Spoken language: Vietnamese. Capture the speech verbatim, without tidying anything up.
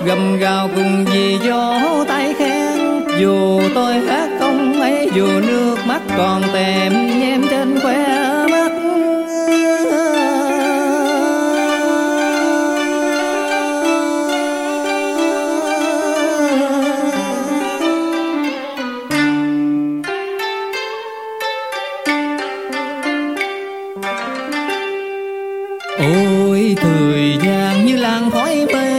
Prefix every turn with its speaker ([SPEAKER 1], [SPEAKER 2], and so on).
[SPEAKER 1] gầm gào cùng vì gió tay khen. Dù tôi hát không ấy, dù nước mắt còn tèm nhem trên khóe mắt. Ôi thời gian như làn khói mê,